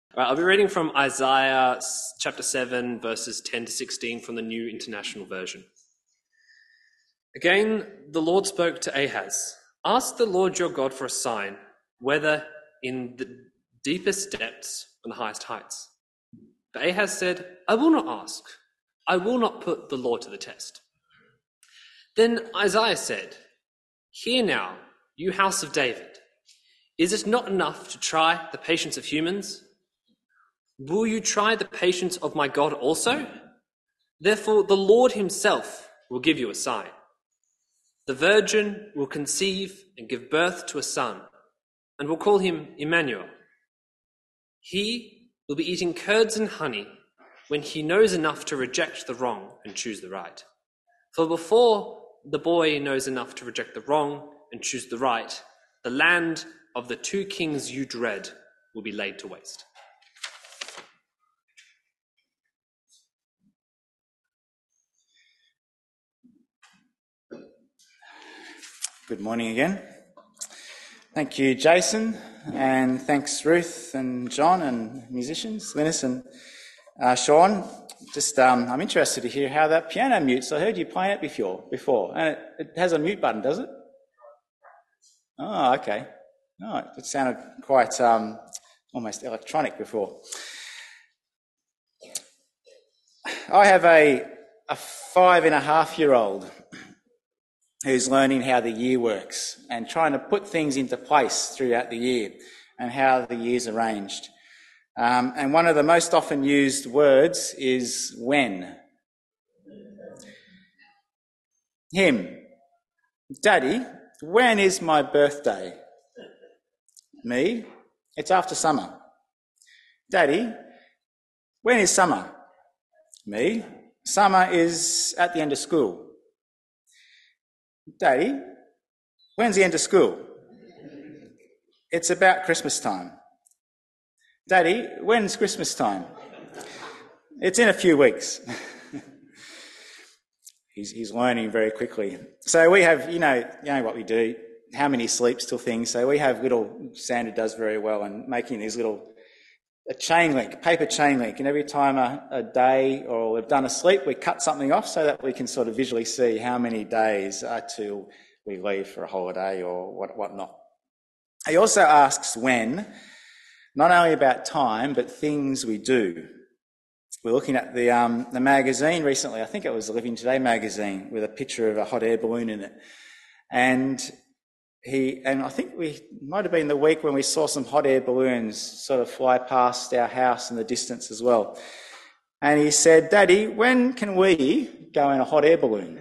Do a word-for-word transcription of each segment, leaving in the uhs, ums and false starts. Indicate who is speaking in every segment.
Speaker 1: All right, I'll be reading from Isaiah chapter seven, verses ten to sixteen from the New International Version. Again, the Lord spoke to Ahaz. Ask the Lord your God for a sign, whether in the deepest depths or the highest heights. But Ahaz said, I will not ask. I will not put the Lord to the test. Then Isaiah said, Hear now, you house of David. Is it not enough to try the patience of humans? Will you try the patience of my God also? Therefore, the Lord himself will give you a sign. The virgin will conceive and give birth to a son, and will call him Emmanuel. He will be eating curds and honey when he knows enough to reject the wrong and choose the right. For before the boy knows enough to reject the wrong and choose the right, the land of the two kings you dread will be laid to waste.
Speaker 2: Good morning again. Thank you, Jason, and thanks Ruth and John and musicians, Linus and uh, Sean. Just, um, I'm interested to hear how that piano mutes. I heard you playing it before, before, and it, it has a mute button, does it? Oh, okay. Oh, it sounded quite um, almost electronic before. I have a a five and a half year old who's learning how the year works and trying to put things into place throughout the year and how the year's arranged. Um, and one of the most often used words is when. Him. Daddy, when is my birthday? Me. It's after summer. Daddy, when is summer? Me. Summer is at the end of school. Daddy, when's the end of school? It's about Christmas time. Daddy, when's Christmas time? It's in a few weeks. he's, he's learning very quickly. So we have, you know, you know what we do, how many sleeps till things. So we have little, Sandra does very well in making these little, a chain link, paper chain link. And every time a, a day or we've done a sleep, we cut something off so that we can sort of visually see how many days are till we leave for a holiday or what whatnot. He also asks when, not only about time, but things we do. We're looking at the um, the magazine recently. I think it was the Living Today magazine with a picture of a hot air balloon in it. And he and I think we might have been the week when we saw some hot air balloons sort of fly past our house in the distance as well. And he said, Daddy, when can we go in a hot air balloon?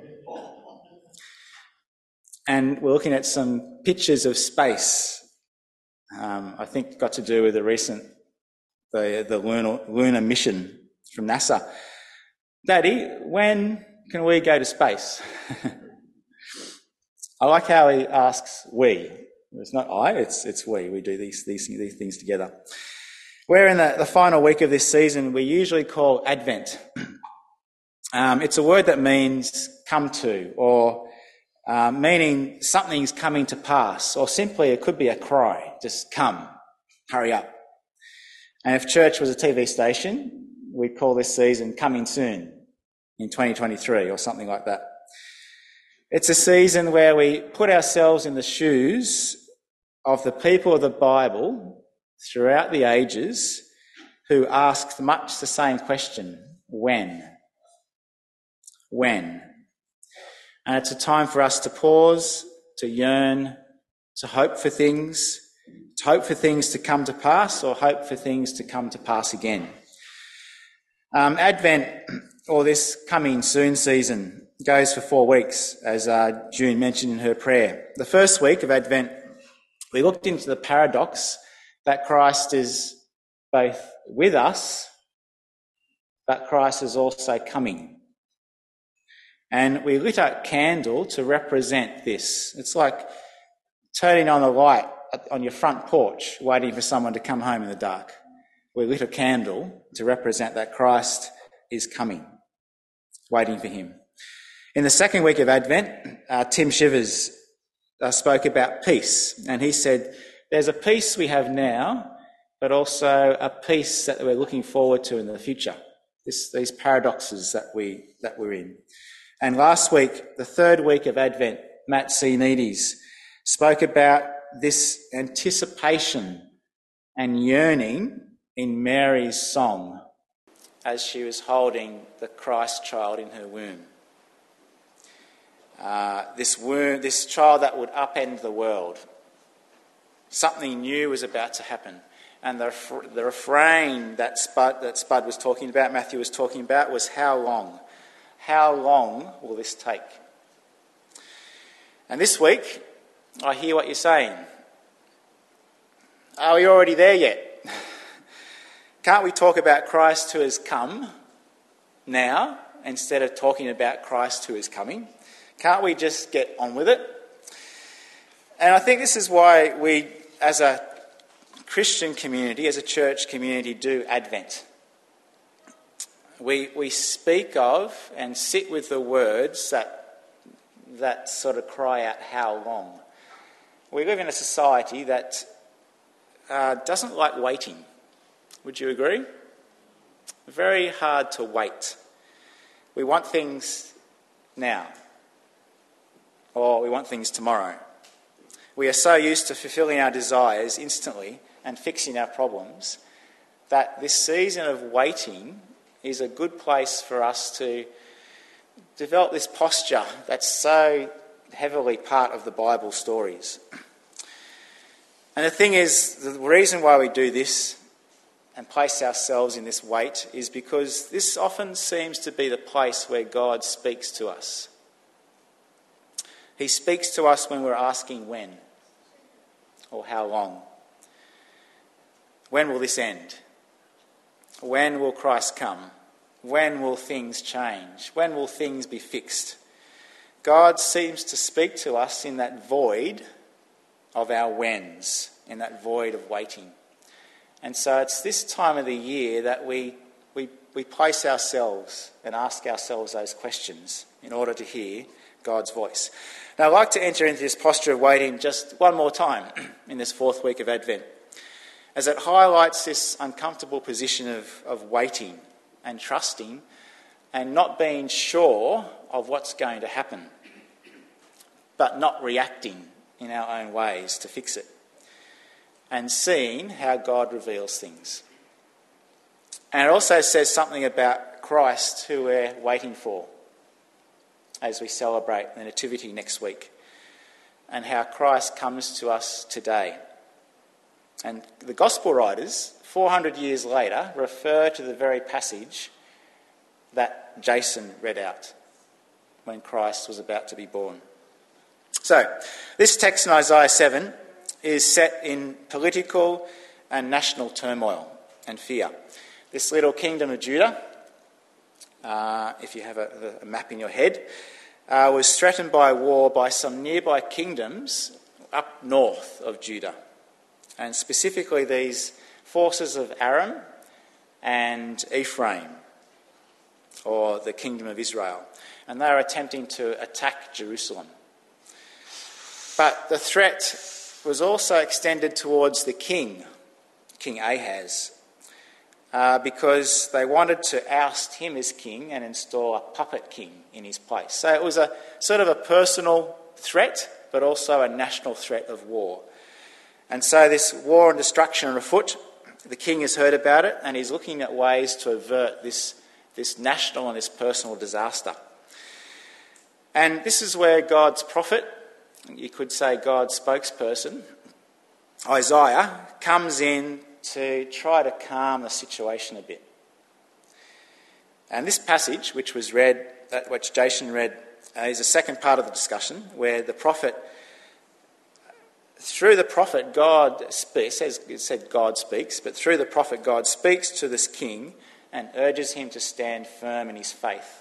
Speaker 2: And we're looking at some pictures of space. Um, I think got to do with the recent, the, the lunar, lunar mission from NASA. Daddy, when can we go to space? I like how he asks we. It's not I, it's it's we. We do these, these, these things together. We're in the, the final week of this season we usually call Advent. Um, it's a word that means come to, or Uh, meaning something's coming to pass, or simply it could be a cry, just come, hurry up. And if church was a T V station, we'd call this season Coming Soon in twenty twenty-three or something like that. It's a season where we put ourselves in the shoes of the people of the Bible throughout the ages who asked much the same question, when? When? And it's a time for us to pause, to yearn, to hope for things, to hope for things to come to pass or hope for things to come to pass again. Um, Advent, or this coming soon season, goes for four weeks, as uh, June mentioned in her prayer. The first week of Advent, we looked into the paradox that Christ is both with us, but Christ is also coming. And we lit a candle to represent this. It's like turning on the light on your front porch, waiting for someone to come home in the dark. We lit a candle to represent that Christ is coming, waiting for him. In the second week of Advent, uh, Tim Shivers uh, spoke about peace, and he said, there's a peace we have now but also a peace that we're looking forward to in the future. This, these paradoxes that, we, that we're in. And last week, the third week of Advent, Matt Ioannidis spoke about this anticipation and yearning in Mary's song as she was holding the Christ child in her womb. Uh, this womb, this child that would upend the world. Something new was about to happen. And the, the refrain that Spud, that Spud was talking about, Matthew was talking about, was how long? How long will this take? And this week, I hear what you're saying. Are we already there yet? Can't we talk about Christ who has come now instead of talking about Christ who is coming? Can't we just get on with it? And I think this is why we, as a Christian community, as a church community, do Advent. We we speak of and sit with the words that that sort of cry out, how long? We live in a society that uh, doesn't like waiting. Would you agree? Very hard to wait. We want things now, or we want things tomorrow. We are so used to fulfilling our desires instantly and fixing our problems that this season of waiting is a good place for us to develop this posture that's so heavily part of the Bible stories. And the thing is, the reason why we do this and place ourselves in this wait is because this often seems to be the place where God speaks to us. He speaks to us when we're asking when or how long. When will this end? When will Christ come? When will things change? When will things be fixed? God seems to speak to us in that void of our whens, in that void of waiting. And so it's this time of the year that we, we, we place ourselves and ask ourselves those questions in order to hear God's voice. Now, I'd like to enter into this posture of waiting just one more time in this fourth week of Advent, as it highlights this uncomfortable position of, of waiting and trusting and not being sure of what's going to happen, but not reacting in our own ways to fix it, and seeing how God reveals things. And it also says something about Christ who we're waiting for as we celebrate the Nativity next week, and how Christ comes to us today. And the Gospel writers, four hundred years later, refer to the very passage that Jason read out when Christ was about to be born. So, this text in Isaiah seven is set in political and national turmoil and fear. This little kingdom of Judah, uh, if you have a, a map in your head, uh, was threatened by war by some nearby kingdoms up north of Judah. And specifically these forces of Aram and Ephraim, or the kingdom of Israel. And they are attempting to attack Jerusalem. But the threat was also extended towards the king, King Ahaz, uh, because they wanted to oust him as king and install a puppet king in his place. So it was a sort of a personal threat, but also a national threat of war. And so this war and destruction are afoot. The king has heard about it and he's looking at ways to avert this, this national and this personal disaster. And this is where God's prophet, you could say God's spokesperson, Isaiah, comes in to try to calm the situation a bit. And this passage, which was read, that which Jason read, uh, is the second part of the discussion, where the prophet, through the prophet, God speaks, it, says, it said God speaks, but through the prophet, God speaks to this king and urges him to stand firm in his faith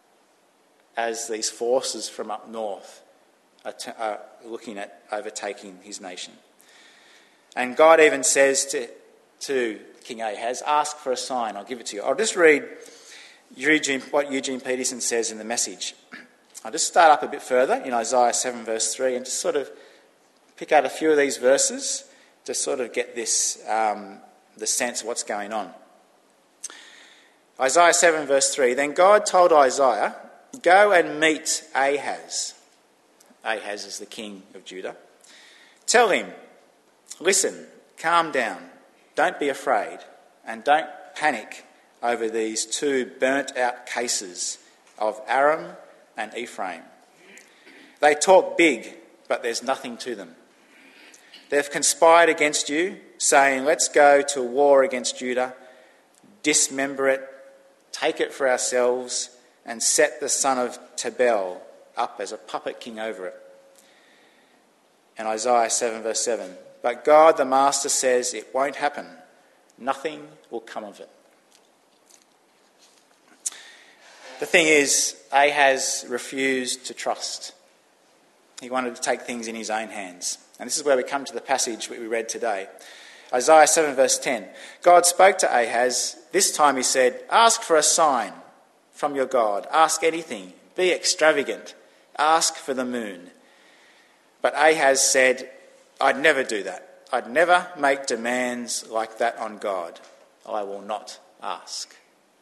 Speaker 2: as these forces from up north are, t- are looking at overtaking his nation. And God even says to, to King Ahaz, ask for a sign, I'll give it to you. I'll just read Eugene, what Eugene Peterson says in the Message. I'll just start up a bit further in Isaiah seven verse three and just sort of pick out a few of these verses to sort of get this um, the sense of what's going on. Isaiah seven verse three, then God told Isaiah, go and meet Ahaz. Ahaz is the king of Judah. Tell him, listen, calm down, don't be afraid, and don't panic over these two burnt out cases of Aram and Ephraim. They talk big, but there's nothing to them. They've conspired against you, saying, let's go to war against Judah, dismember it, take it for ourselves, and set the son of Tabel up as a puppet king over it. And Isaiah seven verse seven, but God the Master says it won't happen. Nothing will come of it. The thing is, Ahaz refused to trust. He wanted to take things in his own hands. And this is where we come to the passage that we read today. Isaiah seven verse ten. God spoke to Ahaz. This time he said, ask for a sign from your God. Ask anything. Be extravagant. Ask for the moon. But Ahaz said, I'd never do that. I'd never make demands like that on God. I will not ask.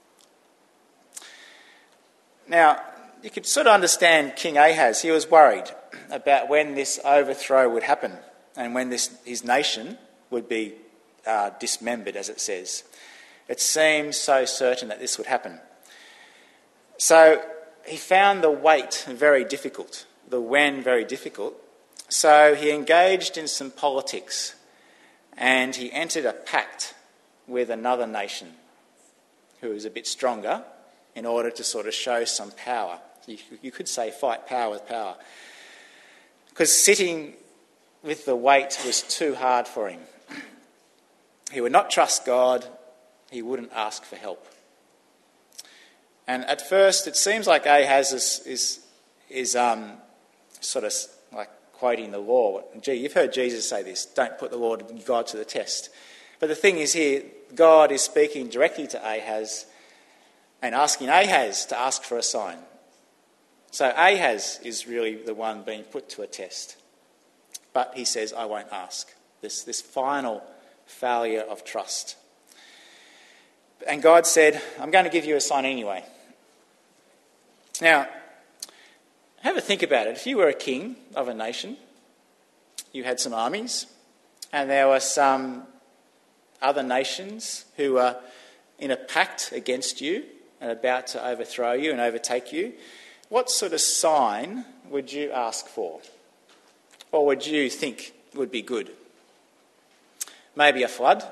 Speaker 2: Now, you could sort of understand King Ahaz. He was worried about when this overthrow would happen and when this his nation would be uh, dismembered, as it says. It seemed so certain that this would happen. So he found the wait very difficult, the when very difficult. So he engaged in some politics and he entered a pact with another nation who was a bit stronger in order to sort of show some power. You, you could say fight power with power. Because sitting with the weight was too hard for him. He would not trust God. He wouldn't ask for help. And at first it seems like Ahaz is, is, is um, sort of like quoting the law. Gee, you've heard Jesus say this, don't put the law of God to the test. But the thing is here, God is speaking directly to Ahaz and asking Ahaz to ask for a sign. So Ahaz is really the one being put to a test. But he says, I won't ask. This, this final failure of trust. And God said, I'm going to give you a sign anyway. Now, have a think about it. If you were a king of a nation, you had some armies, and there were some other nations who were in a pact against you and about to overthrow you and overtake you, what sort of sign would you ask for? Or would you think would be good? Maybe a flood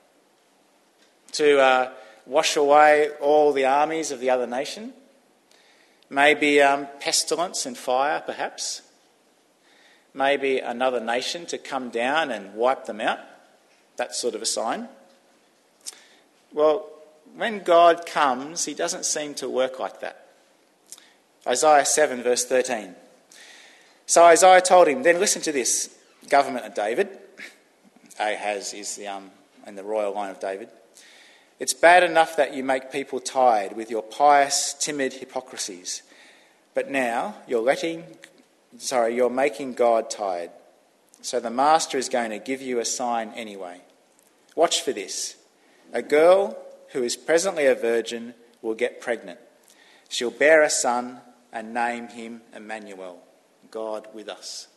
Speaker 2: to uh, wash away all the armies of the other nation. Maybe um, pestilence and fire, perhaps. Maybe another nation to come down and wipe them out. That sort of a sign. Well, when God comes, he doesn't seem to work like that. Isaiah seven verse thirteen. So Isaiah told him, then listen to this, government of David. Ahaz is the, um, in the royal line of David. It's bad enough that you make people tired with your pious, timid hypocrisies. But now you're letting, sorry, you're making God tired. So the master is going to give you a sign anyway. Watch for this. A girl who is presently a virgin will get pregnant. She'll bear a son and name him Emmanuel, God with us.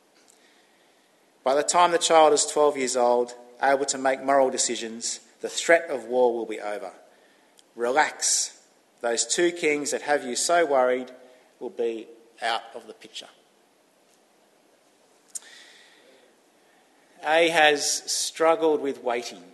Speaker 2: By the time the child is twelve years old, able to make moral decisions, the threat of war will be over. Relax. Those two kings that have you so worried will be out of the picture. Ahaz struggled with waiting.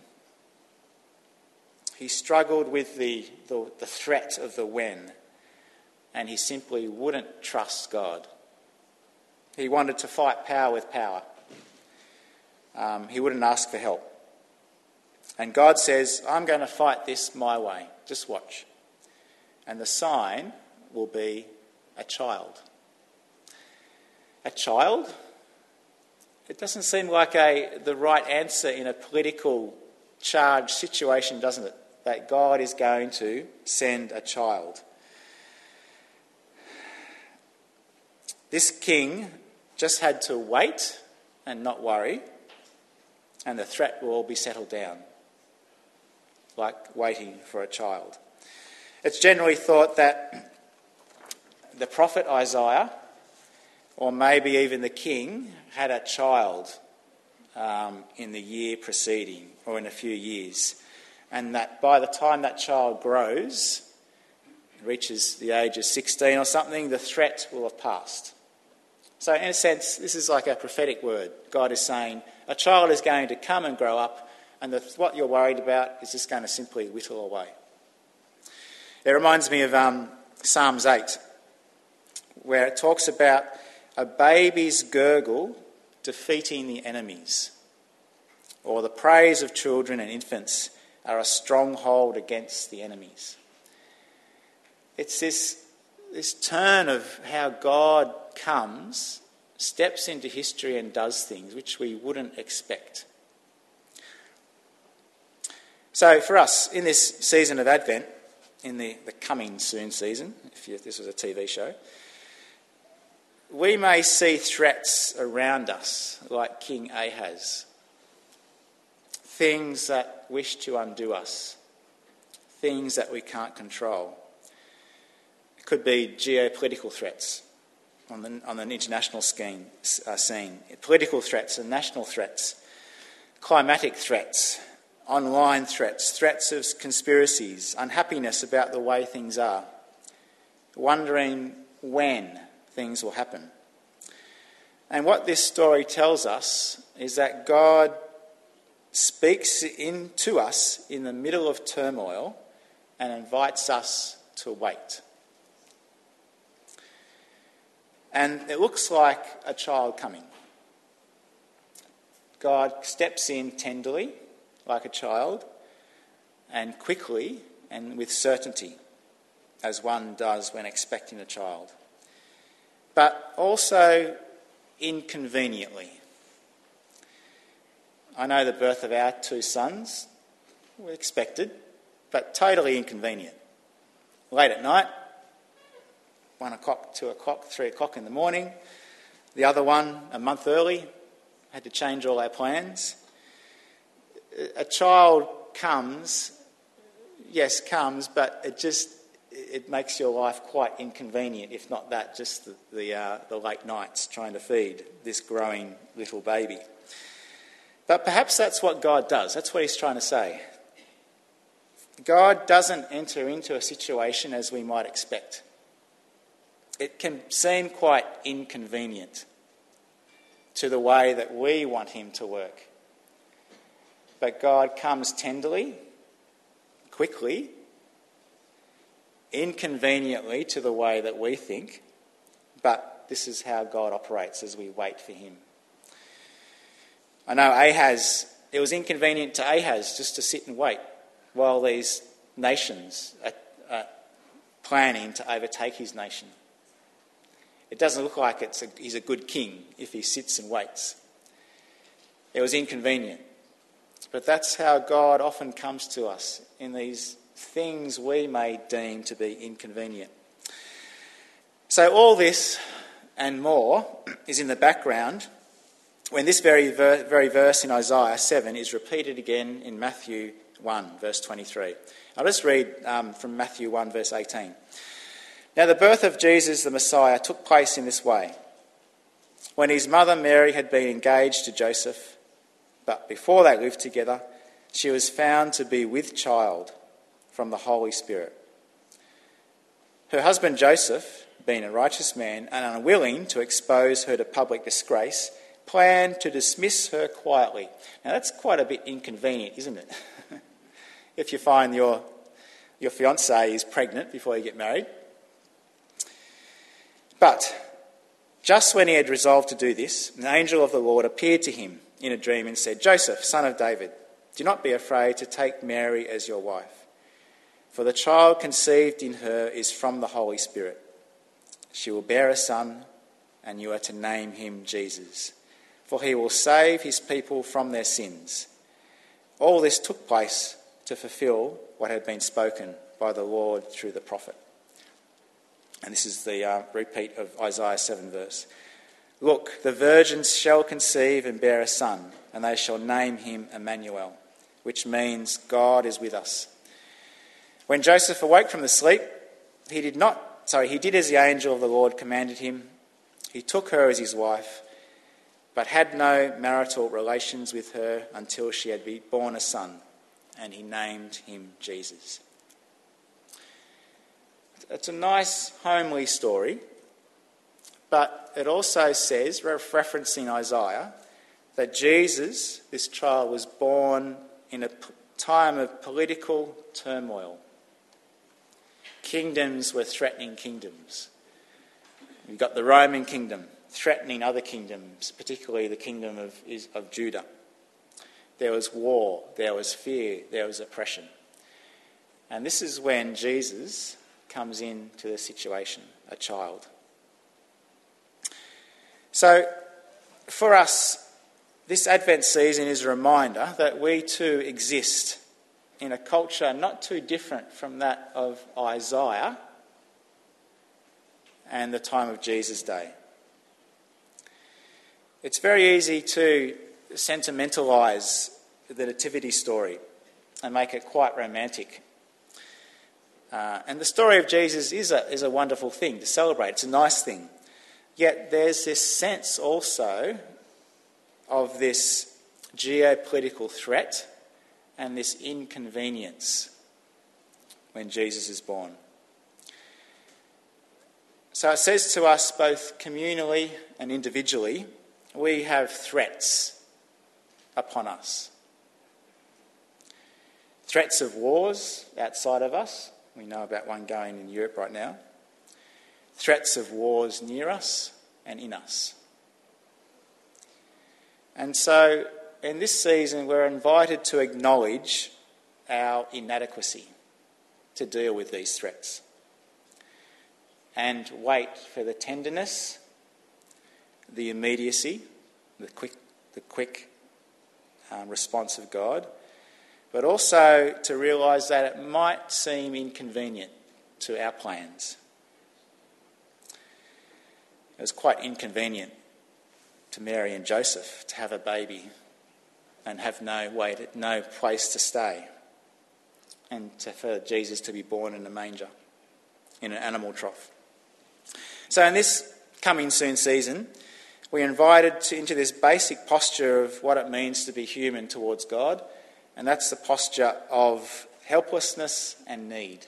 Speaker 2: He struggled with the, the, the threat of the when, and he simply wouldn't trust God. He wanted to fight power with power. Um, he wouldn't ask for help. And God says, I'm going to fight this my way. Just watch. And the sign will be a child. A child? It doesn't seem like a the right answer in a political charged situation, doesn't it? That God is going to send a child. This king just had to wait and not worry, and the threat will all be settled down. like waiting for a child. It's generally thought that the prophet Isaiah, or maybe even the king, had a child um, in the year preceding, or in a few years, and that by the time that child grows, reaches the age of sixteen or something, the threat will have passed. So in a sense, this is like a prophetic word. God is saying, a child is going to come and grow up, and the, what you're worried about is just going to simply whittle away. It reminds me of um, Psalms eight, where it talks about a baby's gurgle defeating the enemies, or the praise of children and infants are a stronghold against the enemies. It's this, this turn of how God comes, steps into history and does things which we wouldn't expect. So for us, in this season of Advent, in the, the coming soon season, if, you, if this was a T V show, we may see threats around us like King Ahaz, things that wish to undo us, things that we can't control. It could be geopolitical threats on the, on an international scheme, uh, scene, political threats and national threats, climatic threats, online threats, threats of conspiracies, unhappiness about the way things are, wondering when things will happen. And what this story tells us is that God speaks into us in the middle of turmoil and invites us to wait. And it looks like a child coming. God steps in tenderly, like a child, and quickly and with certainty, as one does when expecting a child. But also inconveniently. I know the birth of our two sons were expected, but totally inconvenient. Late at night, one o'clock, two o'clock, three o'clock in the morning. The other one, a month early, had to change all our plans. A child comes, yes, comes, but it just it makes your life quite inconvenient, if not that, just the the, uh, the late nights trying to feed this growing little baby. But perhaps that's what God does. That's what he's trying to say. God doesn't enter into a situation as we might expect. It can seem quite inconvenient to the way that we want him to work. But God comes tenderly, quickly, inconveniently to the way that we think, but this is how God operates as we wait for him. I know Ahaz, it was inconvenient to Ahaz just to sit and wait while these nations are, are planning to overtake his nation. It doesn't look like it's a, he's a good king if he sits and waits. It was inconvenient. But that's how God often comes to us in these things we may deem to be inconvenient. So all this and more is in the background when this very, ver- very verse in Isaiah seven is repeated again in Matthew one, verse twenty-three. I'll just read um, from Matthew one, verse eighteen. Now the birth of Jesus the Messiah took place in this way. When his mother Mary had been engaged to Joseph, but before they lived together, she was found to be with child from the Holy Spirit. Her husband Joseph, being a righteous man and unwilling to expose her to public disgrace, planned to dismiss her quietly. Now that's quite a bit inconvenient, isn't it? If you find your, your fiancée is pregnant before you get married. But just when he had resolved to do this, an angel of the Lord appeared to him in a dream and said, Joseph, son of David, do not be afraid to take Mary as your wife, for the child conceived in her is from the Holy Spirit. She will bear a son, and you are to name him Jesus, for he will save his people from their sins. All this took place to fulfill what had been spoken by the Lord through the prophet. And this is the uh, repeat of Isaiah seven verse. Look, the virgins shall conceive and bear a son, and they shall name him Emmanuel, which means God is with us. When Joseph awoke from the sleep, he did not, sorry, he did as the angel of the Lord commanded him. He took her as his wife, but had no marital relations with her until she had been born a son, and he named him Jesus. It's a nice, homely story, but it also says, referencing Isaiah, that Jesus, this child, was born in a time of political turmoil. Kingdoms were threatening kingdoms. You've got the Roman kingdom threatening other kingdoms, particularly the kingdom of, of Judah. There was war, there was fear, there was oppression. And this is when Jesus comes into the situation, a child. So, for us, this Advent season is a reminder that we too exist in a culture not too different from that of Isaiah and the time of Jesus' day. It's very easy to sentimentalise the nativity story and make it quite romantic. Uh, and the story of Jesus is a, is a wonderful thing to celebrate. It's a nice thing. Yet there's this sense also of this geopolitical threat and this inconvenience when Jesus is born. So it says to us both communally and individually, we have threats upon us. Threats of wars outside of us. We know about one going in Europe right now. Threats of wars near us and in us. And so in this season we're invited to acknowledge our inadequacy to deal with these threats and wait for the tenderness, the immediacy, the quick, the quick um, response of God, but also to realise that it might seem inconvenient to our plans. It was quite inconvenient to Mary and Joseph to have a baby and have no way, to, no place to stay, and to, for Jesus to be born in a manger, in an animal trough. So in this coming soon season, we're invited to, into this basic posture of what it means to be human towards God, and that's the posture of helplessness and need.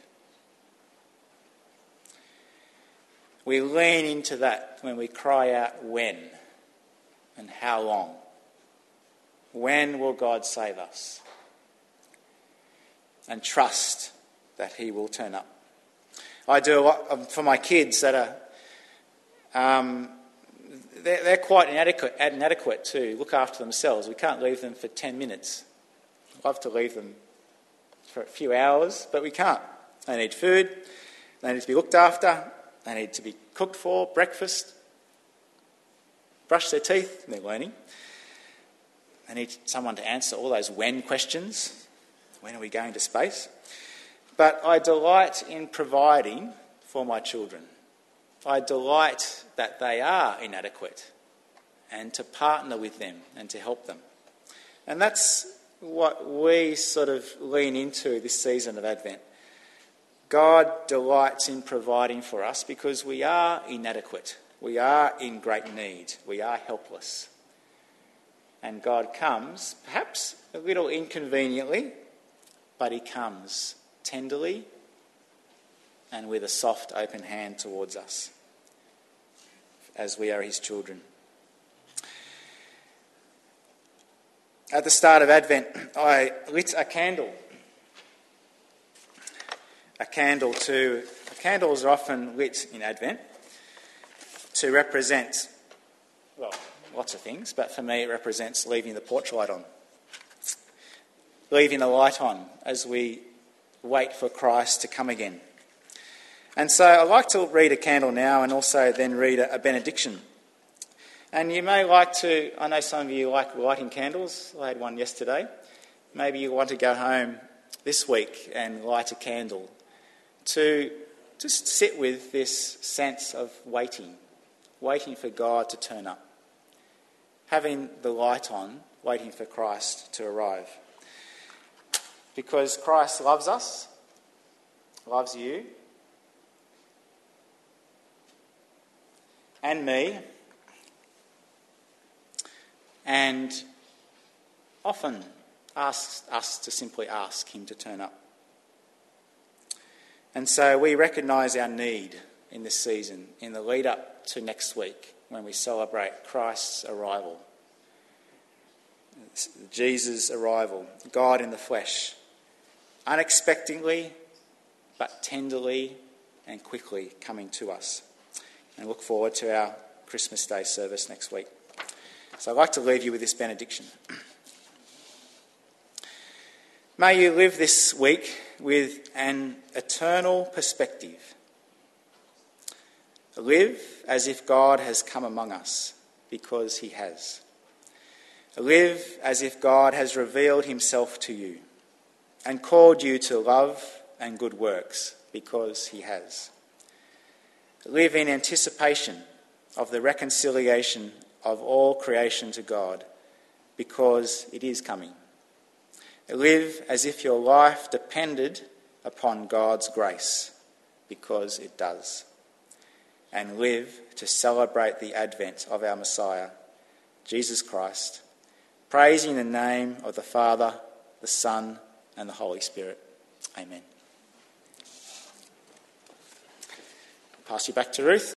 Speaker 2: We lean into that when we cry out, when and how long? When will God save us? And trust that he will turn up. I do a lot for my kids that are, um, they're, they're quite inadequate, inadequate to look after themselves. We can't leave them for ten minutes. I'd love to leave them for a few hours, but we can't. They need food, they need to be looked after, they need to be cooked for, breakfast, brush their teeth, they're learning. They need someone to answer all those when questions. When are we going to space? But I delight in providing for my children. I delight that they are inadequate and to partner with them and to help them. And that's what we sort of lean into this season of Advent. God delights in providing for us because we are inadequate. We are in great need. We are helpless. And God comes, perhaps a little inconveniently, but he comes tenderly and with a soft, open hand towards us as we are his children. At the start of Advent, I lit a candle. A candle to... Candles are often lit in Advent to represent, well, lots of things, but for me it represents leaving the porch light on. Leaving a light on as we wait for Christ to come again. And so I'd like to read a candle now and also then read a, a benediction. And you may like to, I know some of you like lighting candles. I had one yesterday. Maybe you want to go home this week and light a candle to just sit with this sense of waiting, waiting for God to turn up. Having the light on, waiting for Christ to arrive. because Christ loves us, loves you, and me, and often asks us to simply ask him to turn up. And so we recognise our need in this season, in the lead up to next week when we celebrate Christ's arrival. Jesus' arrival, God in the flesh, unexpectedly but tenderly and quickly coming to us. And look forward to our Christmas Day service next week. So I'd like to leave you with this benediction. May you live this week with an eternal perspective. Live as if God has come among us, because he has. Live as if God has revealed himself to you and called you to love and good works, because he has. Live in anticipation of the reconciliation of all creation to God, because it is coming. Live as if your life depended upon God's grace, because it does. And live to celebrate the advent of our Messiah, Jesus Christ, praising the name of the Father, the Son, and the Holy Spirit. Amen. I'll pass you back to Ruth.